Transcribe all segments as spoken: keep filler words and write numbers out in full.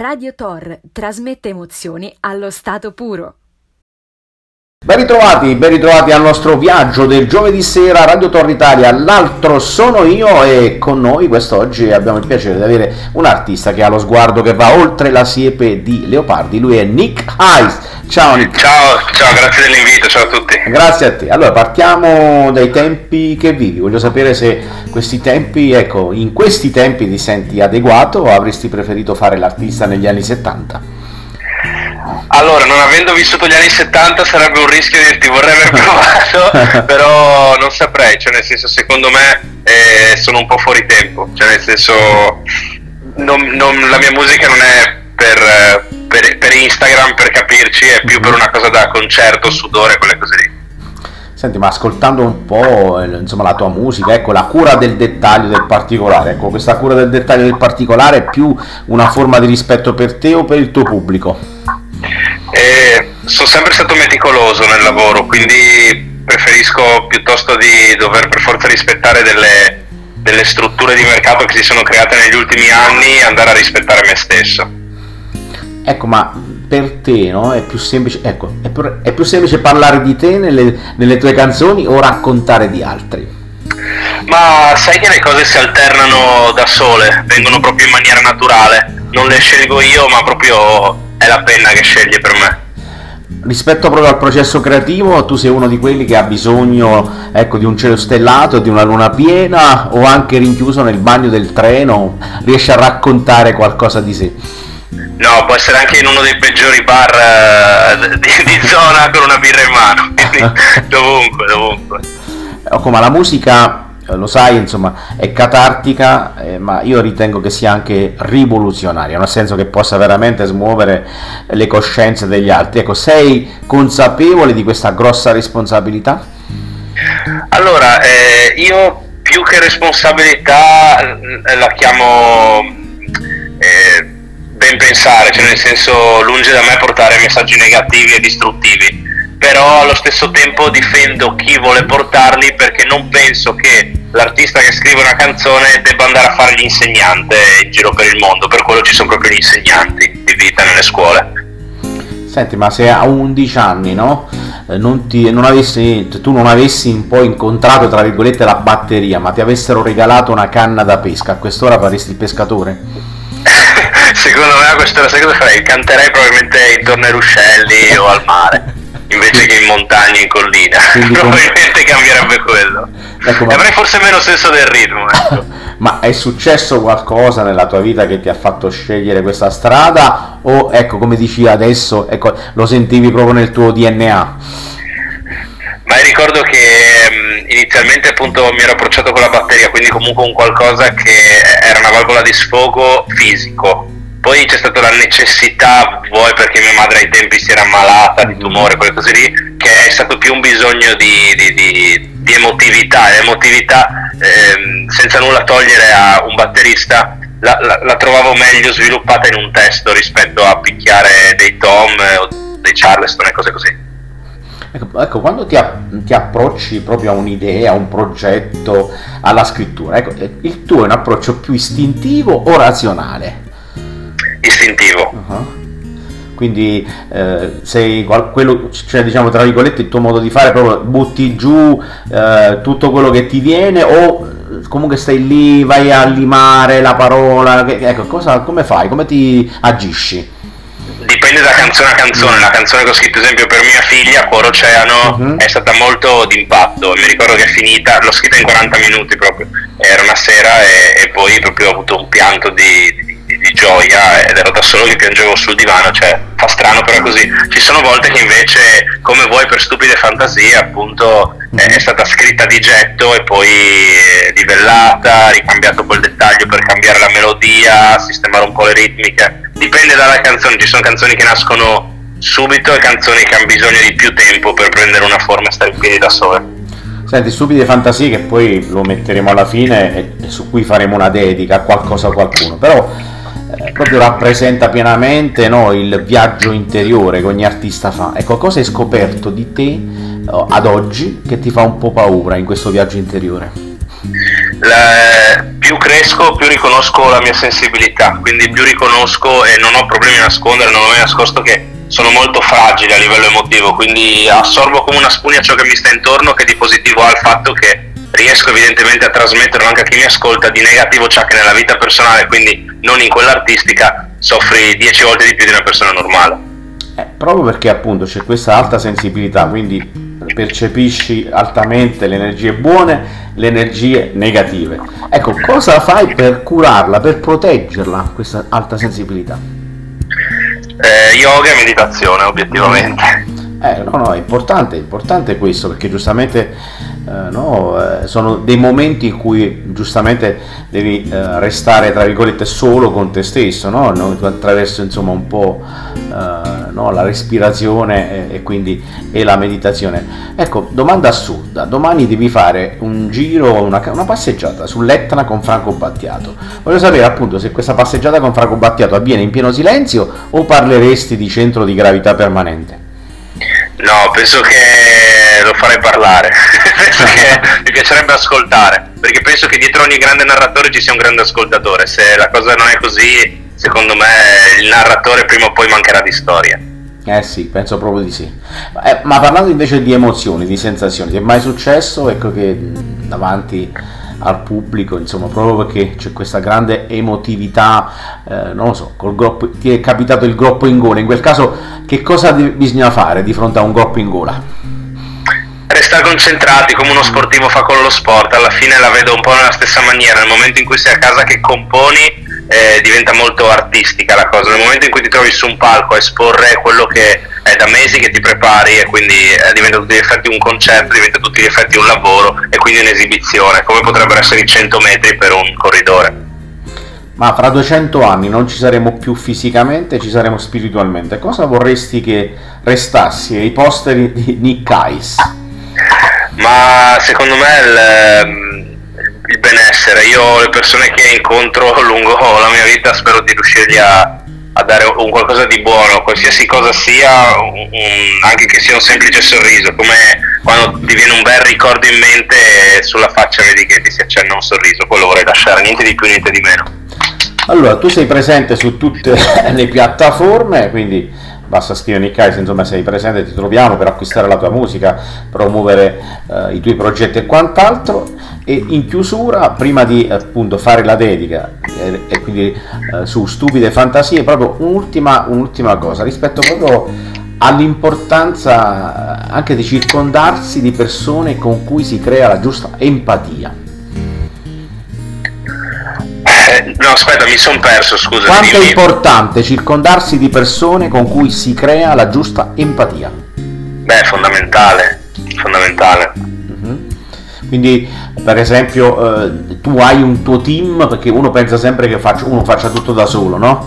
Radio Tor trasmette emozioni allo stato puro. Ben ritrovati, ben ritrovati al nostro viaggio del giovedì sera, Radio Tor Italia, l'altro sono io e con noi quest'oggi abbiamo il piacere di avere un artista che ha lo sguardo che va oltre la siepe di leopardi, lui è Nick Hayes. Ciao Nick. Ciao, ciao, grazie dell'invito, ciao a tutti. Grazie a te. Allora partiamo dai tempi che vivi, voglio sapere se questi tempi, ecco, in questi tempi ti senti adeguato o avresti preferito fare l'artista negli anni settanta? Allora, non avendo vissuto gli anni settanta sarebbe un rischio dirti vorrei aver provato, però non saprei, cioè nel senso secondo me eh, sono un po' fuori tempo, cioè nel senso non, non, la mia musica non è per, per, per Instagram, per capirci, è più per una cosa da concerto, sudore, quelle cose lì. Senti, ma ascoltando un po' insomma la tua musica, ecco, la cura del dettaglio, del particolare, ecco, questa cura del dettaglio del particolare è più una forma di rispetto per te o per il tuo pubblico? Eh, sono sempre stato meticoloso nel lavoro, quindi preferisco piuttosto di dover per forza rispettare delle, delle strutture di mercato che si sono create negli ultimi anni, andare a rispettare me stesso. Ecco, ma per te, no? È più semplice, ecco, è più, è più semplice parlare di te nelle, nelle tue canzoni o raccontare di altri? Ma sai che le cose si alternano da sole, vengono proprio in maniera naturale, non le scelgo io, ma proprio è la penna che sceglie per me. Rispetto proprio al processo creativo, tu sei uno di quelli che ha bisogno, ecco, di un cielo stellato, di una luna piena, o anche rinchiuso nel bagno del treno riesce a raccontare qualcosa di sé? No, può essere anche in uno dei peggiori bar uh, di, di zona con una birra in mano, quindi dovunque, dovunque. Ecco, ma la musica, lo sai, insomma, è catartica, eh, ma io ritengo che sia anche rivoluzionaria, nel senso che possa veramente smuovere le coscienze degli altri. Ecco, sei consapevole di questa grossa responsabilità? Allora, eh, io più che responsabilità la chiamo eh, ben pensare, cioè nel senso lunge da me portare messaggi negativi e distruttivi, però allo stesso tempo difendo chi vuole portarli, perché non penso che l'artista che scrive una canzone debba andare a fare l'insegnante in giro per il mondo, per quello ci sono proprio gli insegnanti di vita nelle scuole. Senti, ma se a undici anni, no, non ti, non avessi, tu non avessi un po' incontrato, tra virgolette, la batteria, ma ti avessero regalato una canna da pesca, a quest'ora faresti il pescatore? Secondo me a quest'ora sai cosa farei? Canterei probabilmente intorno ai ruscelli o al mare, invece che in montagna, in collina. Quindi probabilmente com- cambierebbe quello. Ecco, ma... avrei forse meno senso del ritmo, ecco. Ma è successo qualcosa nella tua vita che ti ha fatto scegliere questa strada, o ecco, come dici adesso, ecco, lo sentivi proprio nel tuo D N A? Ma ricordo che um, inizialmente appunto mi ero approcciato con la batteria, quindi comunque un qualcosa che era una valvola di sfogo fisico. Poi c'è stata la necessità, vuoi perché mia madre ai tempi si era ammalata di tumore, quelle cose lì, che è stato più un bisogno di, di, di, di emotività, e l'emotività, ehm, senza nulla togliere a un batterista, la, la, la trovavo meglio sviluppata in un testo rispetto a picchiare dei tom o dei charleston e cose così. Ecco, ecco, quando ti, ti approcci proprio a un'idea, a un progetto, alla scrittura, ecco, il tuo è un approccio più istintivo o razionale? Istintivo. Uh-huh. Quindi eh, sei quello, cioè diciamo tra virgolette il tuo modo di fare, proprio butti giù eh, tutto quello che ti viene, o comunque stai lì, vai a limare la parola, ecco, cosa, come fai, come ti agisci? Dipende da canzone a canzone. La canzone che ho scritto, ad esempio, per mia figlia, Cuore Oceano, uh-huh. è stata molto d'impatto. Mi ricordo che è finita, l'ho scritta in quaranta minuti proprio, era una sera e, e poi proprio ho avuto un pianto di, di, di gioia, ed ero da solo che piangevo sul divano, cioè fa strano però è così. Ci sono volte che invece, come vuoi, per stupide fantasie, appunto, uh-huh. è stata scritta di getto e poi livellata, ricambiato quel dettaglio per cambiare la melodia, sistemare un po' le ritmiche. Dipende dalla canzone, ci sono canzoni che nascono subito e canzoni che hanno bisogno di più tempo per prendere una forma e stare in piedi da sole. Senti, stupide fantasie, che poi lo metteremo alla fine e, e su cui faremo una dedica a qualcosa o qualcuno, però eh, proprio rappresenta pienamente, no, il viaggio interiore che ogni artista fa. Ecco, cosa hai scoperto di te oh, ad oggi che ti fa un po' paura in questo viaggio interiore? la, più cresco più riconosco la mia sensibilità, quindi più riconosco e non ho problemi a nascondere, non ho mai nascosto che sono molto fragile a livello emotivo, quindi assorbo come una spugna ciò che mi sta intorno, che di positivo ha il fatto che riesco evidentemente a trasmetterlo anche a chi mi ascolta, di negativo c'è che nella vita personale, quindi non in quella artistica, soffri dieci volte di più di una persona normale. Eh, proprio perché appunto c'è questa alta sensibilità, quindi percepisci altamente le energie buone, le energie negative. Ecco, cosa fai per curarla, per proteggerla, questa alta sensibilità? Eh, yoga e meditazione, obiettivamente. Eh, no, no, è importante, è importante questo, perché giustamente eh, no, eh, sono dei momenti in cui giustamente devi eh, restare, tra virgolette, solo con te stesso, no? No, attraverso insomma un po' eh, no, la respirazione e, e quindi e la meditazione. Ecco, domanda assurda: domani devi fare un giro, una, una passeggiata sull'Etna con Franco Battiato. Voglio sapere appunto se questa passeggiata con Franco Battiato avviene in pieno silenzio o parleresti di centro di gravità permanente? No, penso che lo farei parlare, penso che mi piacerebbe ascoltare, perché penso che dietro ogni grande narratore ci sia un grande ascoltatore. Se la cosa non è così, secondo me il narratore prima o poi mancherà di storia. Eh sì, penso proprio di sì. Eh, ma parlando invece di emozioni, di sensazioni, ti è mai successo, ecco, che davanti al pubblico, insomma, proprio perché c'è questa grande emotività, eh, non lo so, col groppo, ti è capitato il groppo in gola? In quel caso che cosa de- bisogna fare di fronte a un groppo in gola? Restare concentrati come uno sportivo fa con lo sport, alla fine la vedo un po' nella stessa maniera. Nel momento in cui sei a casa che componi, eh, diventa molto artistica la cosa. Nel momento in cui ti trovi su un palco a esporre quello che è da mesi che ti prepari, e quindi eh, diventa a tutti gli effetti un concerto, diventa a tutti gli effetti un lavoro e quindi un'esibizione, come potrebbero essere i cento metri per un corridore. Ma fra duecento anni non ci saremo più fisicamente, ci saremo spiritualmente. Cosa vorresti che restassi ai posteri di Nick Hayes? Ma secondo me il, il benessere. Io le persone che incontro lungo la mia vita spero di riuscirgli a, a dare un qualcosa di buono, qualsiasi cosa sia, un, un, anche che sia un semplice sorriso, come quando ti viene un bel ricordo in mente e sulla faccia vedi che ti si accenna un sorriso, quello vorrei lasciare, niente di più, niente di meno. Allora, tu sei presente su tutte le piattaforme, quindi basta scrivere Nick Hayes, insomma sei presente, ti troviamo per acquistare la tua musica, promuovere eh, i tuoi progetti e quant'altro. E in chiusura, prima di appunto fare la dedica e, e quindi eh, su Stupide Fantasie, proprio un'ultima, un'ultima cosa rispetto proprio all'importanza anche di circondarsi di persone con cui si crea la giusta empatia. No, aspetta, mi sono perso, scusa. Quanto è importante circondarsi di persone con cui si crea la giusta empatia? Beh, è fondamentale, fondamentale. Uh-huh. Quindi, per esempio, eh, tu hai un tuo team, perché uno pensa sempre che faccia, uno faccia tutto da solo, no?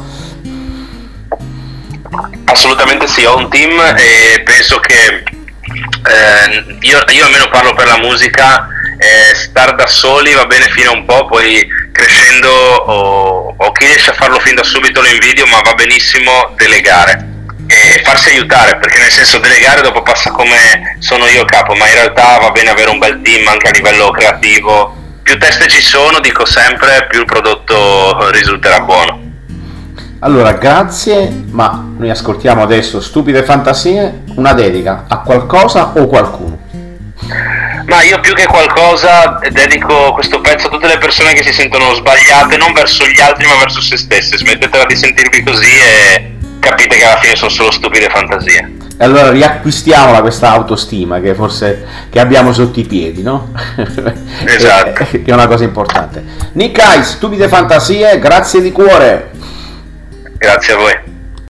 Assolutamente sì, ho un team e penso che eh, io, io almeno parlo per la musica, eh, star da soli va bene fino a un po', poi crescendo o, o chi riesce a farlo fin da subito lo invidio, ma va benissimo delegare e farsi aiutare, perché nel senso delegare dopo passa come sono io capo, ma in realtà va bene avere un bel team anche a livello creativo. Più teste ci sono, dico sempre, più il prodotto risulterà buono. Allora, grazie, ma noi ascoltiamo adesso Stupide Fantasie, una dedica a qualcosa o qualcuno? Ma io più che qualcosa dedico questo pezzo a tutte le persone che si sentono sbagliate, non verso gli altri ma verso se stesse. Smettetela di sentirvi così e capite che alla fine sono solo stupide fantasie. E allora riacquistiamola questa autostima che forse che abbiamo sotto i piedi, no? Esatto. Che è una cosa importante. Nick Hayes, Stupide Fantasie, grazie di cuore. Grazie a voi.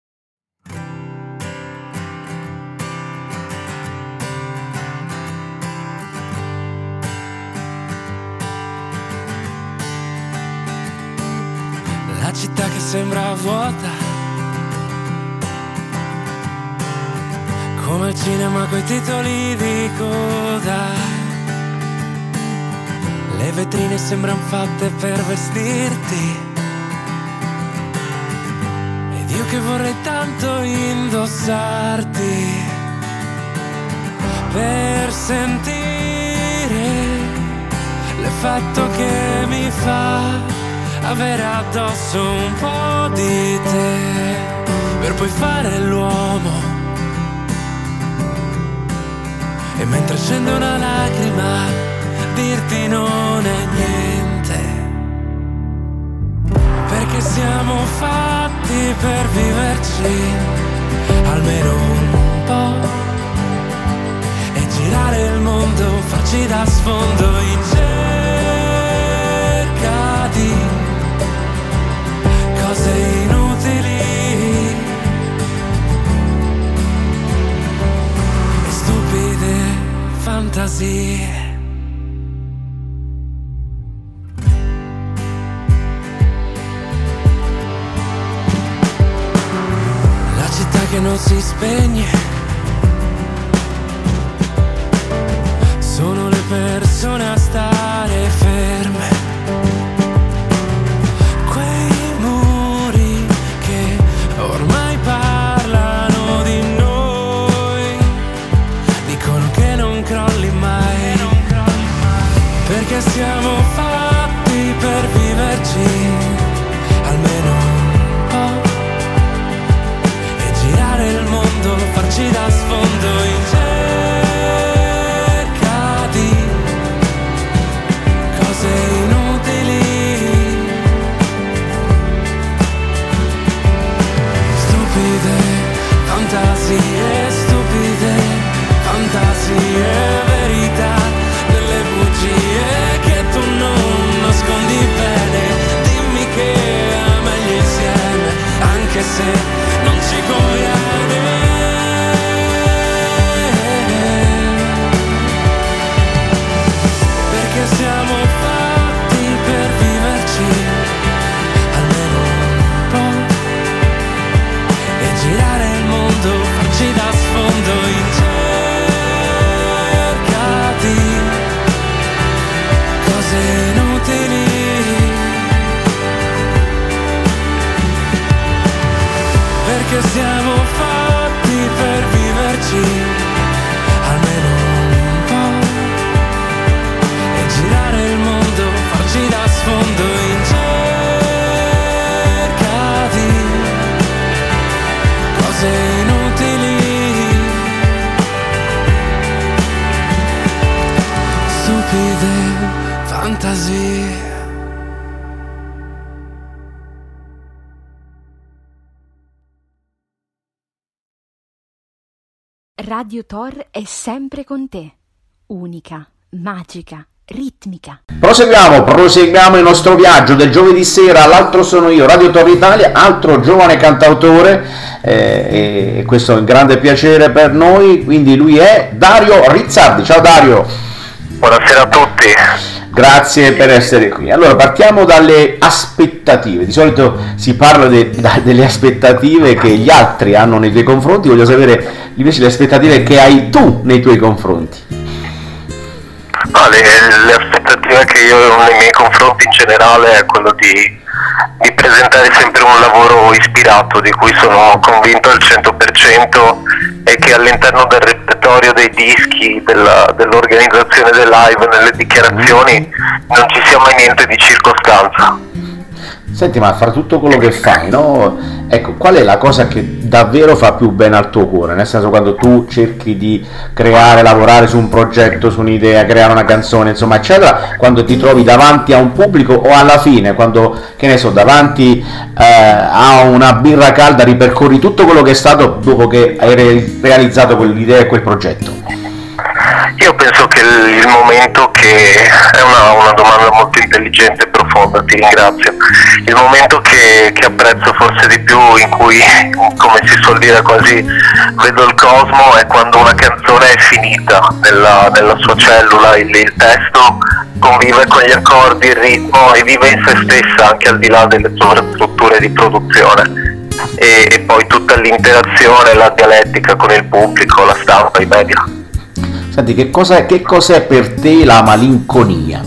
La città che sembra vuota, come il cinema coi titoli di coda. Le vetrine sembrano fatte per vestirti, ed io che vorrei tanto indossarti per sentire le l'effetto che mi fa avere addosso un po' di te, per poi fare l'uomo. E mentre scende una lacrima, dirti non è niente, perché siamo fatti per viverci almeno un po', e girare il mondo, farci da sfondo in cerca di cose inutili e stupide fantasie. La città che non si spegne, sono le persone a stare ferme, quei muri che ormai parlano di noi, dicono che non crolli mai, perché siamo fatti per viverci almeno un po', e girare il mondo, farci da sfondo in cerca di cose inutili, stupide fantasie, stupide fantasie, verità delle bugie che tu non nascondi bene. Dimmi che è meglio insieme, anche se non ci conviene, perché siamo fatti per viverci almeno un po', e girare il mondo, farci da sfondo in cerca di cose inutili, perché siamo fatti per viverci almeno un po', e girare il mondo, farci da sfondo in cerca di cose inutili, stupide fantasie. Radio Tor è sempre con te, unica, magica, ritmica. Proseguiamo, proseguiamo il nostro viaggio del giovedì sera. L'altro sono io, Radio Tor Italia, altro giovane cantautore, eh, e questo è un grande piacere per noi. Quindi lui è Dario Rizzardi. Ciao Dario. Buonasera a tutti. Grazie per essere qui. Allora, partiamo dalle aspettative. Di solito si parla de, da, delle aspettative che gli altri hanno nei tuoi confronti. Voglio sapere invece le aspettative che hai tu nei tuoi confronti. Ah, le, le aspettative che io ho nei miei confronti in generale è quello di, di presentare sempre un lavoro ispirato, di cui sono convinto al cento per cento, e che all'interno del repertorio dei dischi, della, dell'organizzazione del live, nelle dichiarazioni, non ci sia mai niente di circostanza. Senti, ma fra tutto quello che fai, no? Ecco, qual è la cosa che davvero fa più bene al tuo cuore? Nel senso, quando tu cerchi di creare, lavorare su un progetto, su un'idea, creare una canzone, insomma, eccetera, quando ti trovi davanti a un pubblico, o alla fine, quando, che ne so, davanti eh, a una birra calda, ripercorri tutto quello che è stato dopo che hai re- realizzato quell'idea e quel progetto? Io penso che il, il momento che è una, una domanda molto intelligente e profonda, ti ringrazio. Il momento che, che apprezzo forse di più, in cui, come si suol dire, quasi vedo il cosmo, è quando una canzone è finita nella, nella sua cellula, il, il testo convive con gli accordi, il ritmo, e vive in se stessa anche al di là delle sovrastrutture di produzione. E, e poi tutta l'interazione, la dialettica con il pubblico, la stampa, i media. Senti, che cos'è, che cos'è per te la malinconia?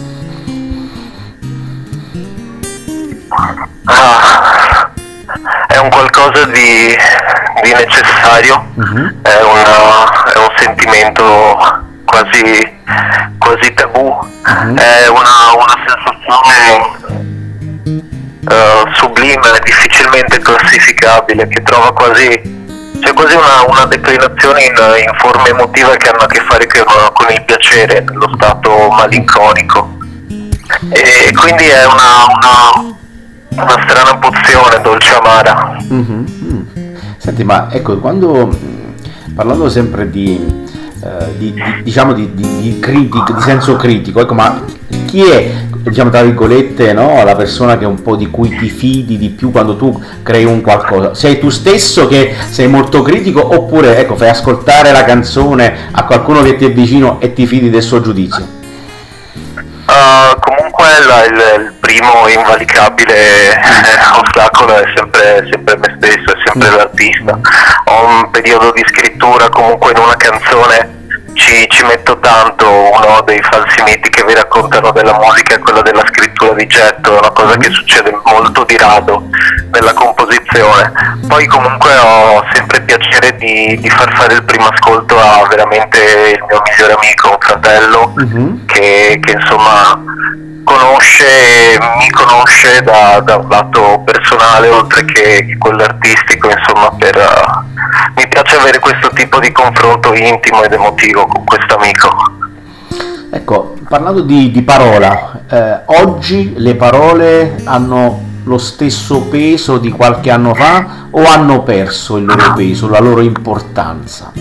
Ah, è un qualcosa di, di necessario, uh-huh. è, una, è un sentimento quasi, quasi tabù, uh-huh. È una, una sensazione uh, sublime, difficilmente classificabile, che trova quasi, c'è quasi una, una declinazione in, in forme emotive che hanno a che fare con, con il piacere, nello stato malinconico, e quindi è una, una, una strana pozione dolce amara. Mm-hmm. Mm. Senti, ma ecco, quando parlando sempre di, eh, di, di diciamo di, di, di critico, di senso critico, ecco, ma chi è, diciamo tra virgolette, no, la persona che un po' di cui ti fidi di più quando tu crei un qualcosa? Sei tu stesso che sei molto critico, oppure ecco, fai ascoltare la canzone a qualcuno che ti è vicino e ti fidi del suo giudizio? Uh, comunque la, il, il primo invalicabile eh, ostacolo è sempre, sempre me stesso, è sempre l'artista. Ho un periodo di scrittura, comunque in una canzone ci, ci metto tanto. Uno dei falsi miti che vi raccontano della musica è quello della scrittura di getto, è una cosa che succede molto di rado nella composizione. Poi comunque ho sempre piacere di, di far fare il primo ascolto a veramente il mio migliore amico, un fratello, uh-huh. che, che insomma conosce, mi conosce da, da un lato personale oltre che, che quello artistico, insomma, per, uh, mi piace avere questo tipo di confronto intimo ed emotivo con questo amico. Ecco, parlando di, di parola, eh, oggi le parole hanno lo stesso peso di qualche anno fa o hanno perso il loro peso, la loro importanza?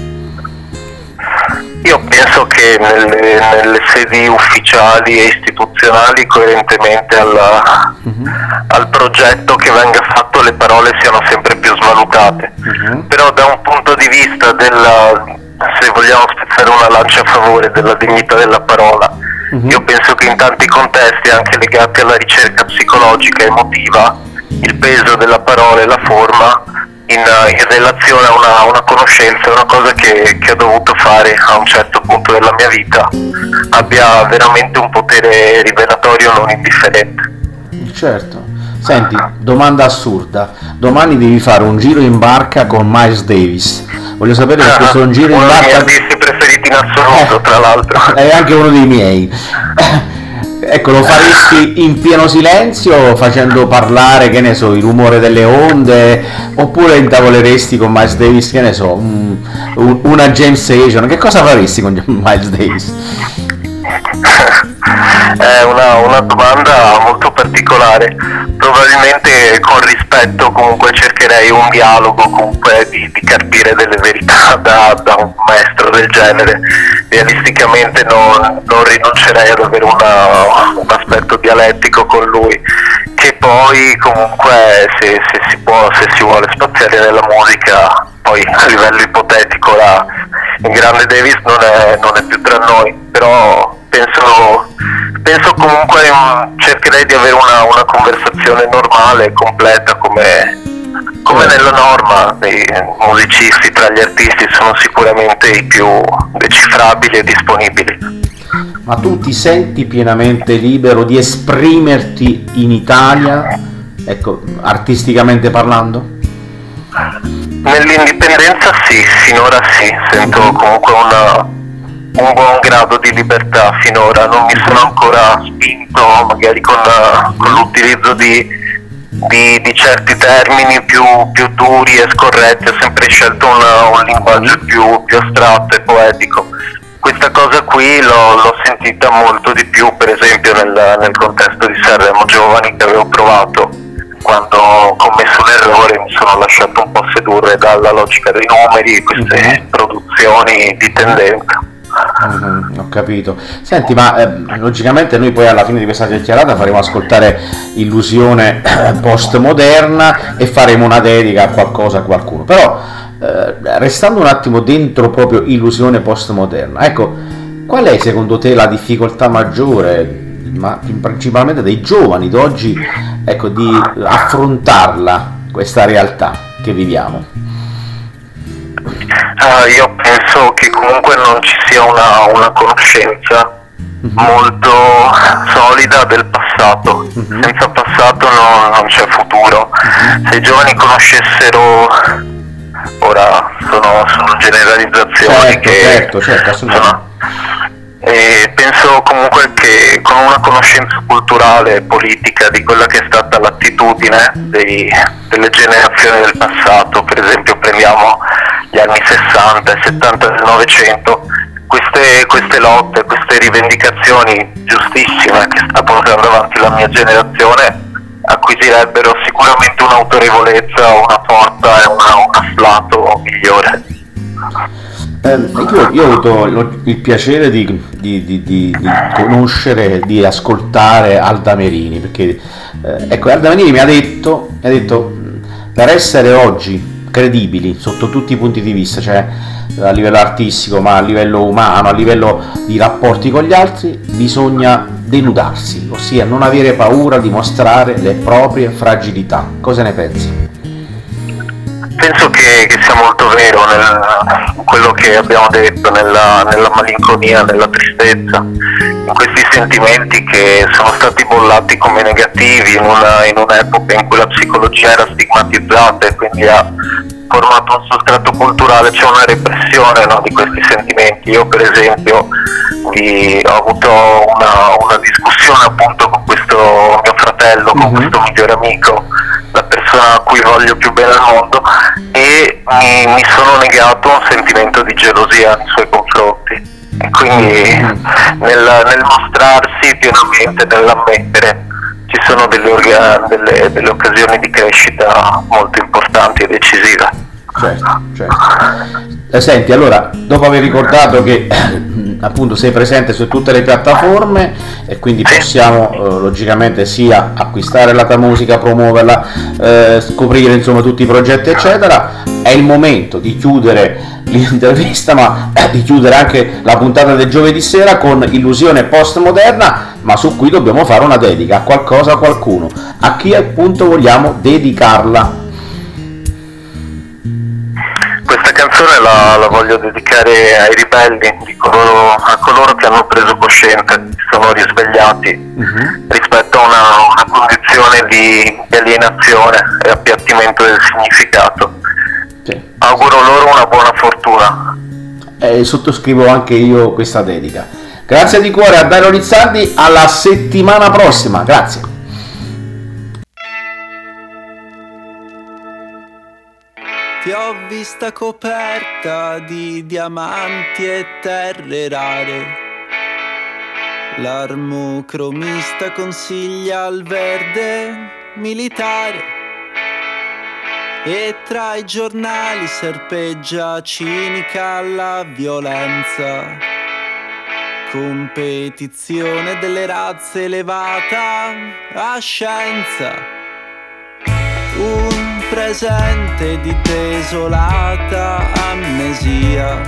Io penso che nelle, nelle sedi ufficiali e istituzionali, coerentemente alla, uh-huh. al progetto che venga fatto, le parole siano sempre più svalutate. Uh-huh. Però da un punto di vista della, se vogliamo spezzare una lancia a favore della dignità della parola, uh-huh. io penso che in tanti contesti, anche legati alla ricerca psicologica e emotiva, il peso della parola e la forma in, in relazione a una, una conoscenza è una cosa che, che ho dovuto fare a un certo punto della mia vita, abbia veramente un potere rivelatorio non indifferente. Certo. Senti, domanda assurda, domani devi fare un giro in barca con Miles Davis. Voglio sapere se questo è un giro in barca... Uno dei miei artisti preferiti in assoluto, eh, tra l'altro. È anche uno dei miei. Ecco, lo faresti in pieno silenzio, facendo parlare, che ne so, il rumore delle onde, oppure intavoleresti con Miles Davis, che ne so, un, un, una jam session? Che cosa faresti con Miles Davis? È una, una domanda molto particolare. Probabilmente con rispetto comunque cercherei un dialogo, comunque di, di capire delle verità da, da un maestro del genere. Realisticamente non, non rinuncerei ad avere una, un aspetto dialettico con lui, che poi comunque se, se si può, se si vuole spaziare nella musica, poi a livello ipotetico la, il grande Davis non è, non è più tra noi, però penso, penso comunque cercherei di avere una, una conversazione normale, completa, come, come nella norma. I musicisti tra gli artisti sono sicuramente i più decifrabili e disponibili. Ma tu ti senti pienamente libero di esprimerti in Italia, ecco, artisticamente parlando? Nell'indipendenza sì, finora sì, sento comunque una, un buon grado di libertà finora, non mi sono ancora spinto magari con, con l'utilizzo di, di, di certi termini più, più duri e scorretti, ho sempre scelto una, un linguaggio più, più astratto e poetico. Questa cosa qui l'ho, l'ho sentita molto di più, per esempio nel, nel contesto di Sanremo Giovani, che avevo provato quando ho commesso un errore, mi sono lasciato un po' sedurre dalla logica dei numeri, queste mm-hmm. produzioni di tendenza. Mm-hmm, ho capito. Senti, ma eh, logicamente noi poi alla fine di questa chiacchierata faremo ascoltare Illusione postmoderna e faremo una dedica a qualcosa, a qualcuno. Però eh, restando un attimo dentro proprio Illusione postmoderna, ecco, qual è secondo te la difficoltà maggiore, ma principalmente dei giovani d'oggi, ecco, di affrontarla, questa realtà che viviamo? Uh, io penso che comunque non ci sia una, una conoscenza uh-huh. molto solida del passato. Uh-huh. Senza passato non, non c'è futuro. Uh-huh. Se i giovani conoscessero, ora sono, sono generalizzazioni, certo, che certo, certo, sono, e penso comunque che con una conoscenza culturale e politica di quella che è stata l'attitudine dei, delle generazioni del passato, per esempio prendiamo gli anni sessanta e settanta del Novecento, queste, queste lotte, queste rivendicazioni giustissime che sta portando avanti la mia generazione acquisirebbero sicuramente un'autorevolezza, una forza e una, un afflato migliore. Eh, io, io ho avuto il piacere di, di, di, di, di conoscere, di ascoltare Alda Merini, perché eh, ecco, Alda Merini mi ha detto, mi ha detto per essere oggi credibili sotto tutti i punti di vista, cioè a livello artistico, ma a livello umano, a livello di rapporti con gli altri, bisogna denudarsi, ossia non avere paura di mostrare le proprie fragilità. Cosa ne pensi? Penso che, che sia molto vero nel, quello che abbiamo detto, nella, nella malinconia, nella tristezza, in questi sentimenti che sono stati bollati come negativi in, una, in un'epoca in cui la psicologia era stigmatizzata e quindi ha formato un sostrato culturale. C'è una repressione, no, di questi sentimenti. Io per esempio vi, ho avuto una, una discussione appunto con questo mio fratello, con mm-hmm. questo migliore amico, la persona a cui voglio più bene al mondo, e mi, mi sono negato un sentimento di gelosia nei suoi confronti, e quindi nel, nel mostrarsi pienamente, nell'ammettere, ci sono delle, orga, delle, delle occasioni di crescita molto importanti e decisive. Certo, certo. Eh, senti, allora, dopo aver ricordato che appunto sei presente su tutte le piattaforme e quindi possiamo eh, logicamente sia acquistare la tua musica, promuoverla, eh, scoprire insomma tutti i progetti eccetera, è il momento di chiudere l'intervista, ma eh, di chiudere anche la puntata del giovedì sera con Illusione Postmoderna, ma su cui dobbiamo fare una dedica a qualcosa, a qualcuno. A chi appunto vogliamo dedicarla? Questa canzone la, la voglio dedicare ai ribelli, di coloro, a coloro che hanno preso coscienza, si sono risvegliati uh-huh. rispetto a una, una condizione di, di alienazione e appiattimento del significato. Sì. Auguro loro una buona fortuna. E sottoscrivo anche io questa dedica. Grazie di cuore a Dario Rizzardi, alla settimana prossima, grazie. Ti ho vista coperta di diamanti e terre rare. L'armocromista consiglia il verde militare. E tra i giornali serpeggia cinica la violenza. Competizione delle razze elevata a scienza. Un presente di desolata amnesia.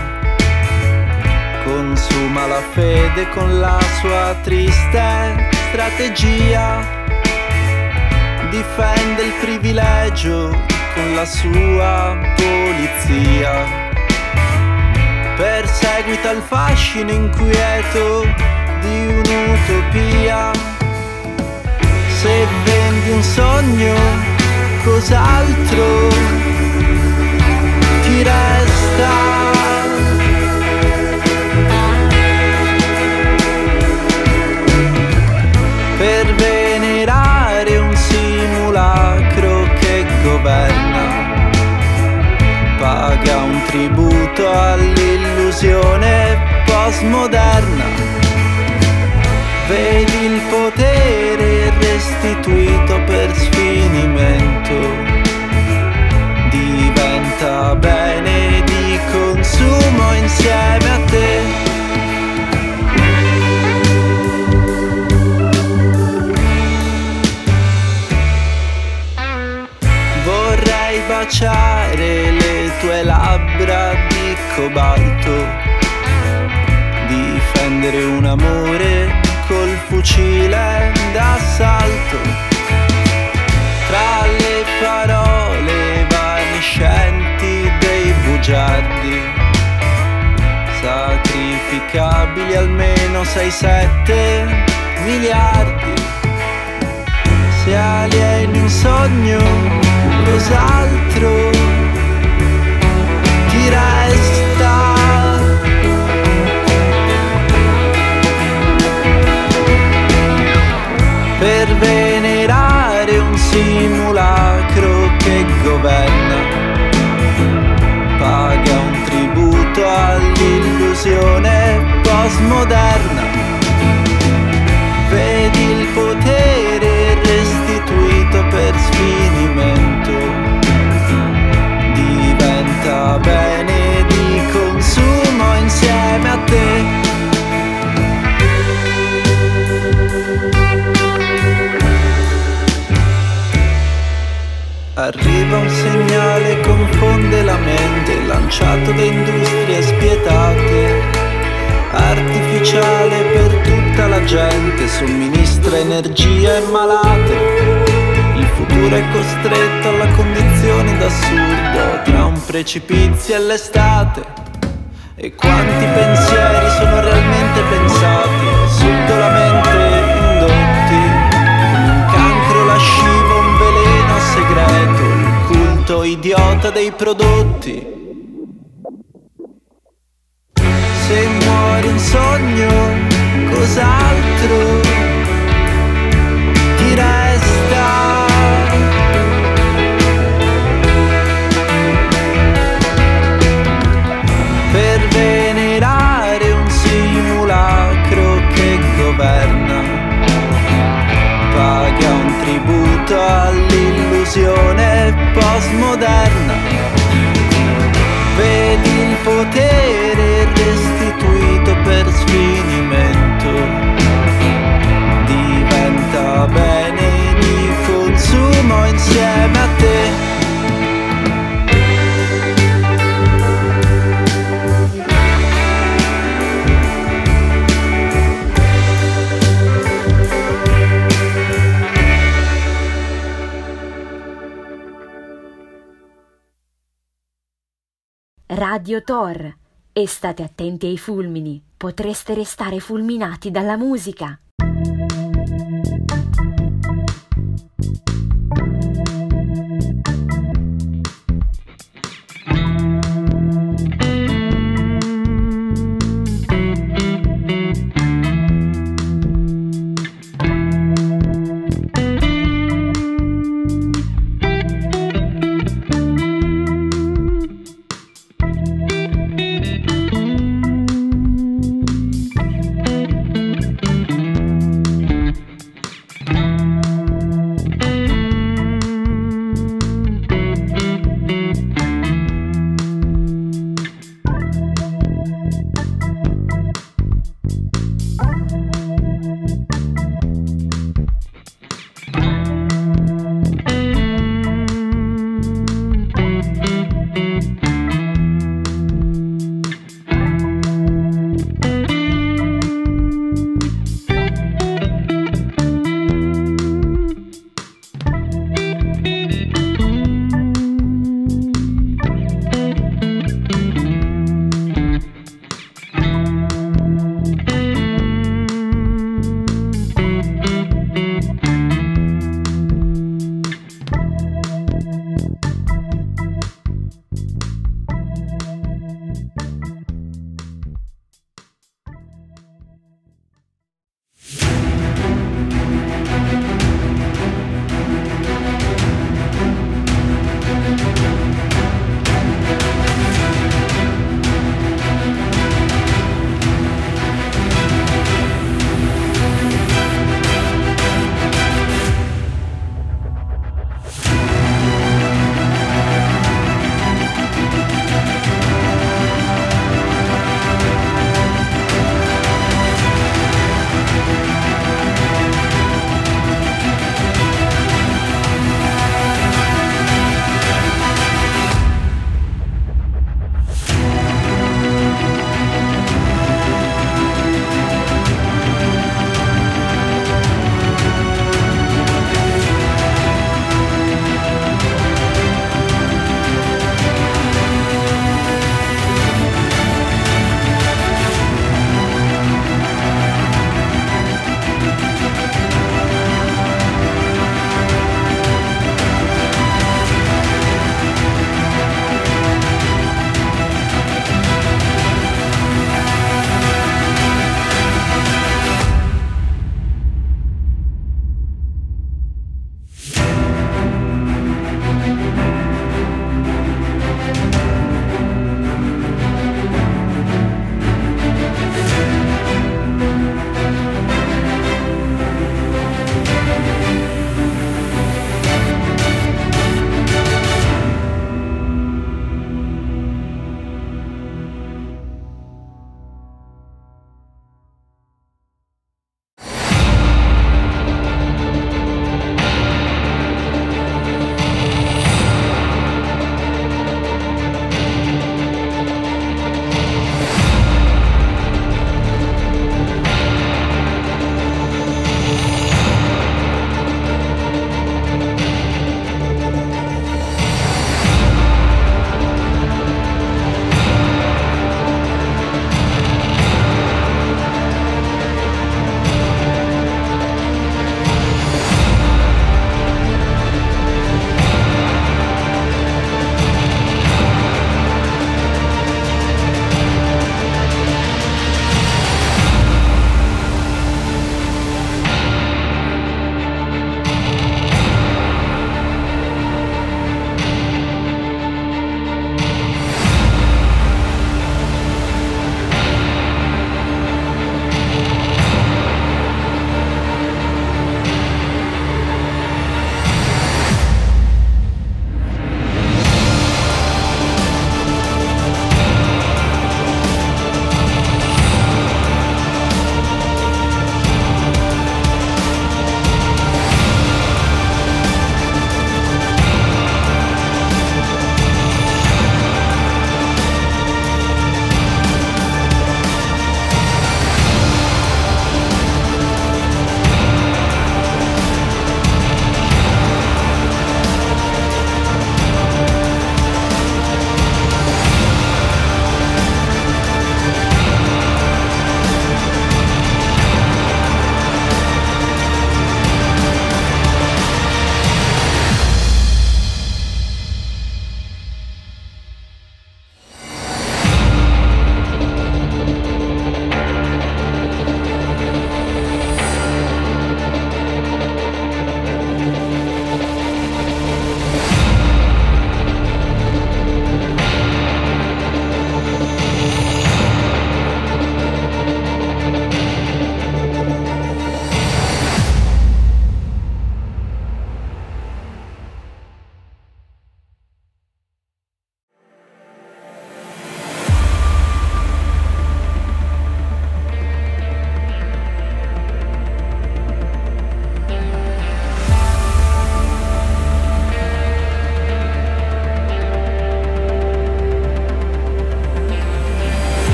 Consuma la fede con la sua triste strategia. Difende il privilegio con la sua polizia. Perseguita il fascino inquieto di un'utopia. Se vendi un sogno, cos'altro ti resta? Per venerare un simulacro che governa, paga un tributo all'illusione postmoderna. Vedi il potere restituito per sfinimento, diventa bene di consumo insieme a te. Vorrei baciare le tue labbra di cobalto, difendere un amore col fucile d'assalto. Tra le parole evanescenti dei bugiardi, sacrificabili almeno sei sette miliardi. Se alieni un sogno, cos'altro ti resta? tributo all'illusione postmoderna. Vedi il potere restituito per sfinimento, diventa bene di consumo insieme a te. Arriva un segnale, confonde la mente, lanciato da industrie spietate, artificiale per tutta la gente, somministra energia e malate. Il futuro è costretto alla condizione d'assurdo tra un precipizio e l'estate. E quanti pensieri sono realmente pensati, subdolamente indotti, un cancro lascivo, un veleno segreto, il culto idiota dei prodotti. Se muori un sogno, cos'altro ti resta? Per venerare un simulacro che governa, paga un tributo all'illusione postmoderna. Vedi il potere restituito per sfinimento, diventa bene di consumo insieme a te. Radio Tor. E state attenti ai fulmini, potreste restare fulminati dalla musica.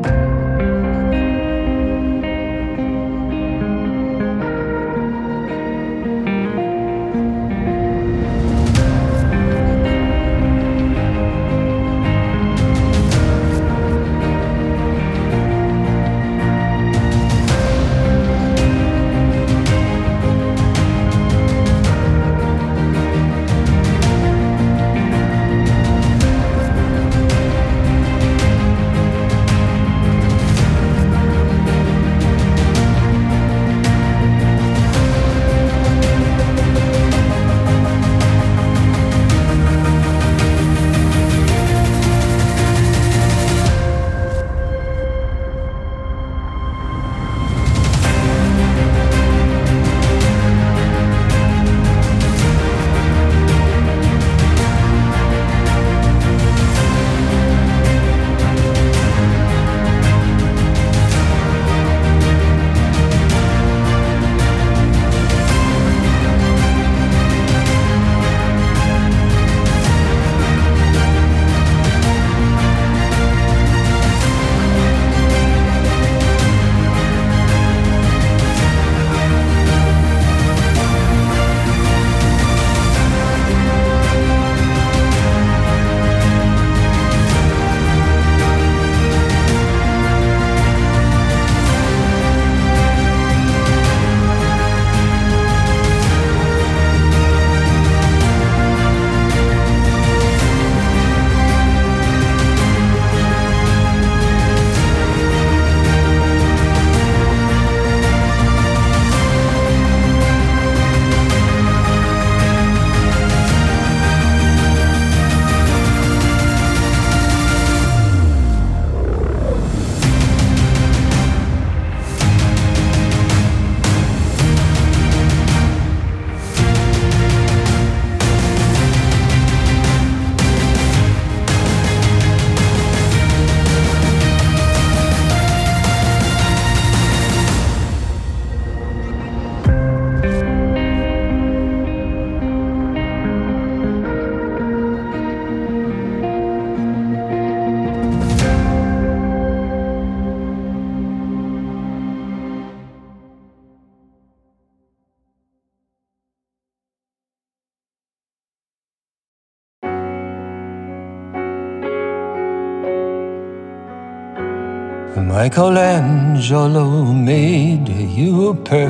Michelangelo made you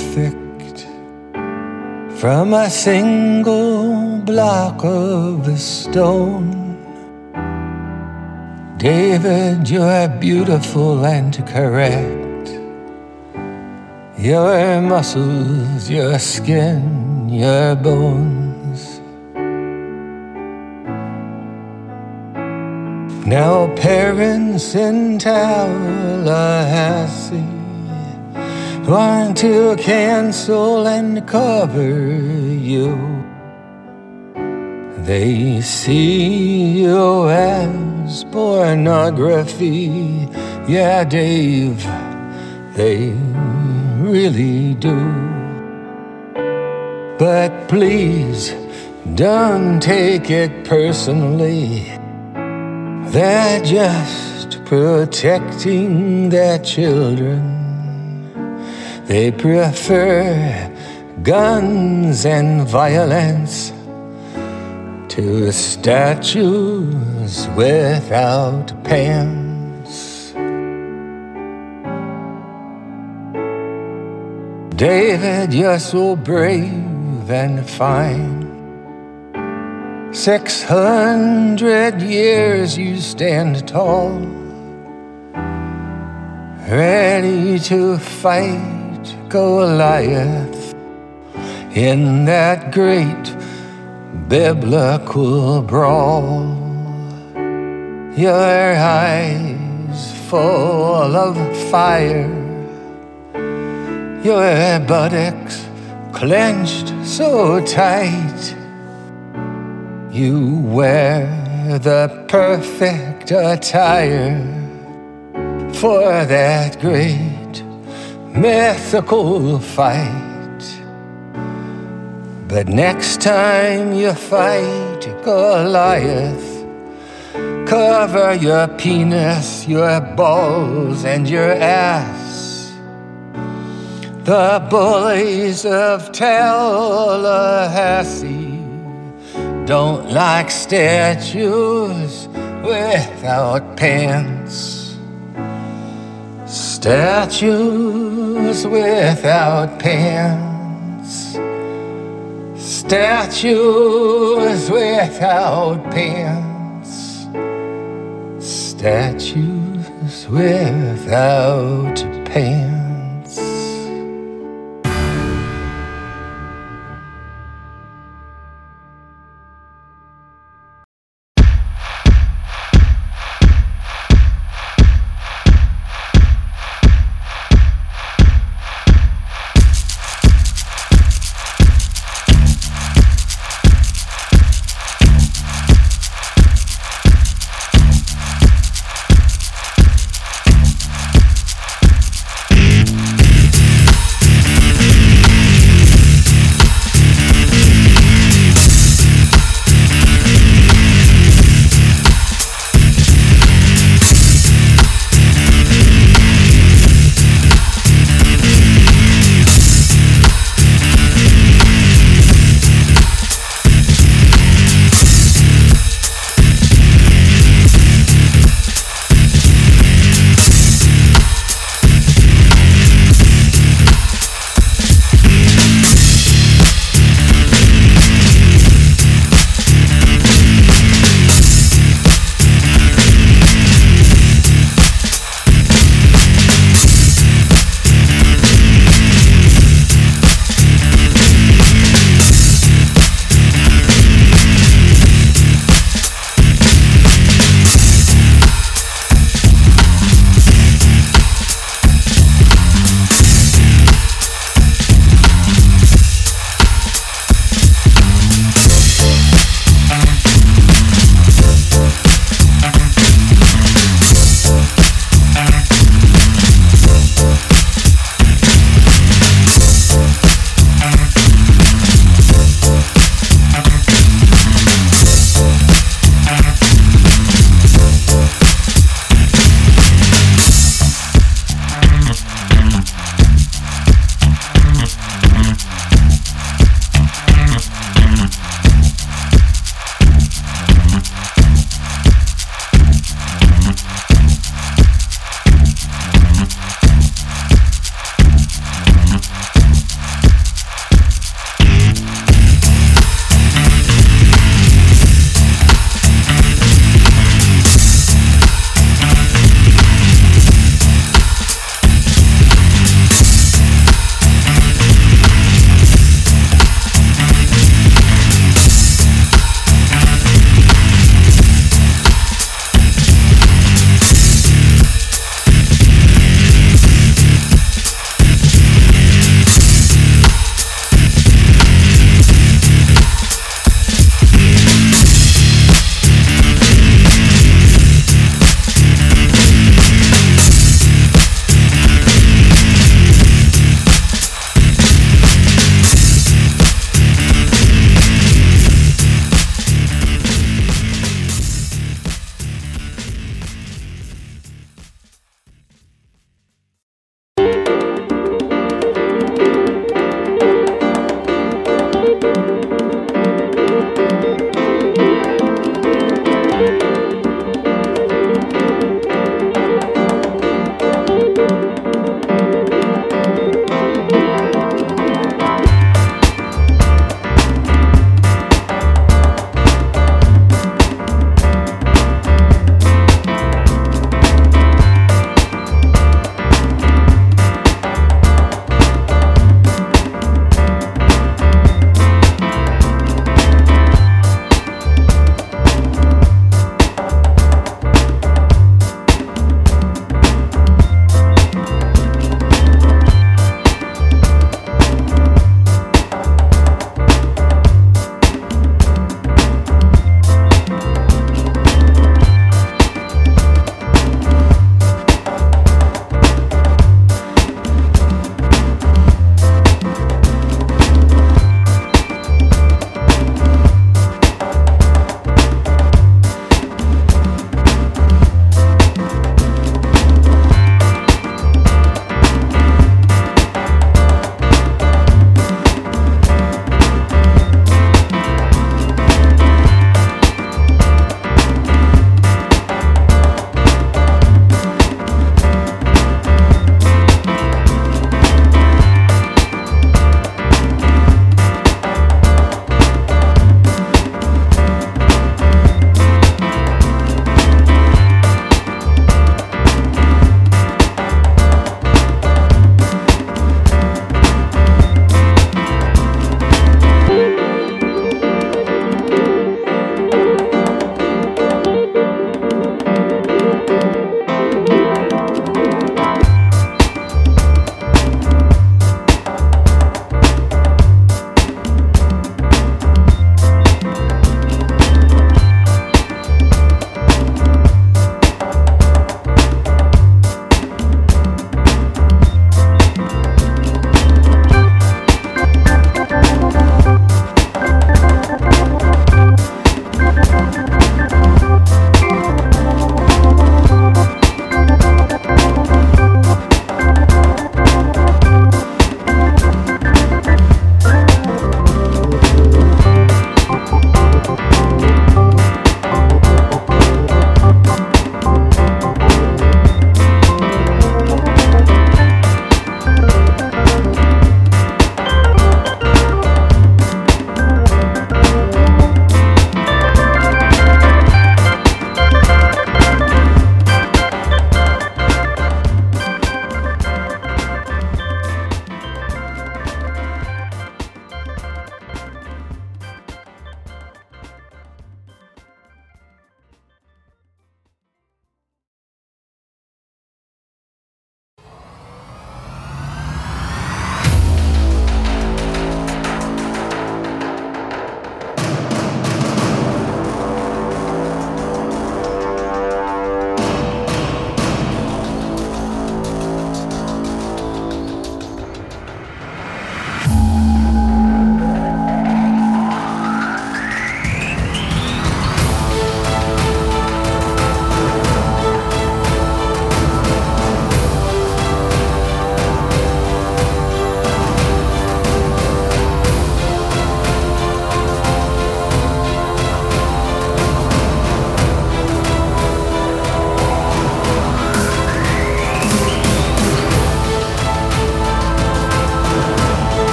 perfect from a single block of stone. David, you're beautiful and correct. Your muscles, your skin, your bones. Now parents in Tallahassee want to cancel and cover you. They see you as pornography. Yeah, Dave, they really do. But please don't take it personally. They're just protecting their children. They prefer guns and violence to statues without pants. David, you're so brave and fine. Six hundred years you stand tall, ready to fight Goliath in that great biblical brawl. Your eyes full of fire, your buttocks clenched so tight. You wear the perfect attire for that great mythical fight. But next time you fight Goliath, cover your penis, your balls, and your ass. The bullies of Tallahassee don't like statues without pants. Statues without pants. Statues without pants. Statues without pants.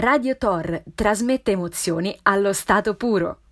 Radio Tor trasmette emozioni allo stato puro.